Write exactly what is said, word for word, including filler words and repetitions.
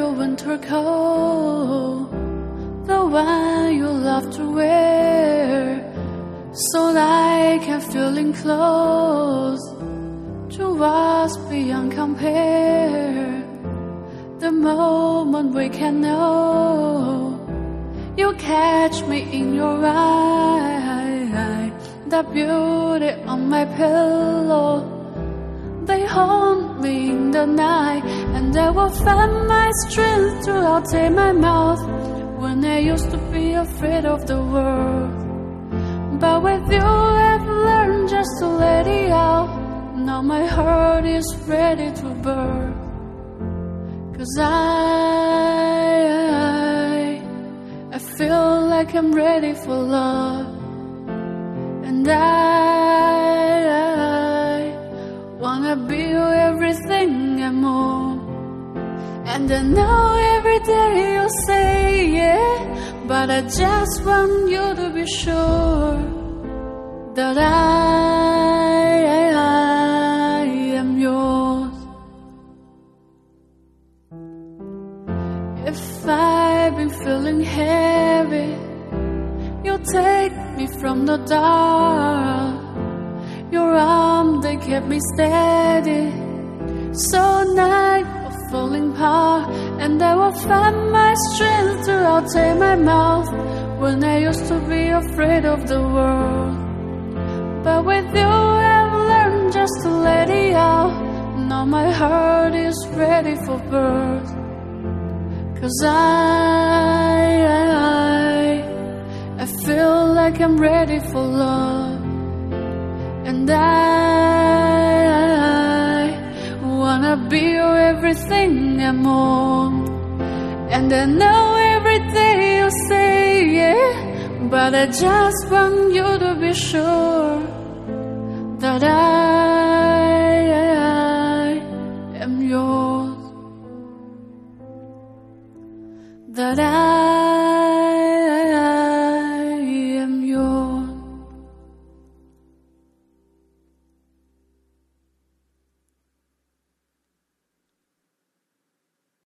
your winter coat, the one you love to wear, so like I'm feeling close to us beyond compare. The moment we can know, you catch me in your eye, the beauty on my pillow. They haunt me in the night, and I will find my strength to outtake my mouth when I used to be afraid of the world. But with you I've learned just to let it out. Now my heart is ready to burn. Cause I, I, I feel like I'm ready for love. And I, I wanna be everything and more. And I know every day you'll say yeah, but I just want you to be sure that I, I, I am yours. If I've been feeling heavy, you take me from the dark. Your arm, they kept me steady. So night of falling apart, and I will find my strength to outtake my mouth when I used to be afraid of the world. But with you I've learned just to let it out. Now my heart is ready for birth. Cause I, I, I feel like I'm ready for love. And I, I wanna be your everything and more. And I know every day you say yeah, but I just want you to be sure that I, I am yours. That I